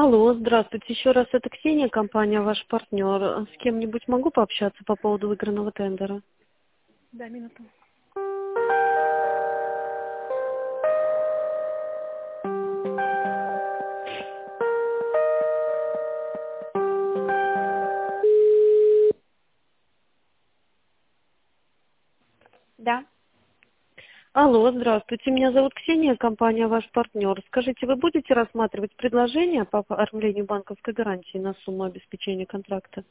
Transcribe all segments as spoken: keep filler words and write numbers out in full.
Алло, здравствуйте. Еще раз, это Ксения, компания «Ваш партнер». С кем-нибудь могу пообщаться по поводу выигранного тендера? Да, минуту. Да. Алло, здравствуйте. Меня зовут Ксения, компания «Ваш партнер». Скажите, вы будете рассматривать предложение по оформлению банковской гарантии на сумму обеспечения контракта?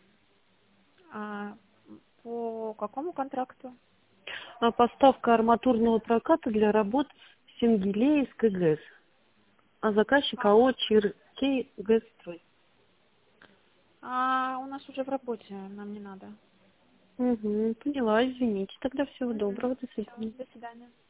А, по какому контракту? А поставка арматурного проката для работ Сингелеевской ГЭС. А заказчик АО «Чиркей ГЭС-строй». А, у нас уже в работе, нам не надо. Угу, поняла, извините. Тогда всего Угу. доброго, до Все, свидания. до свидания.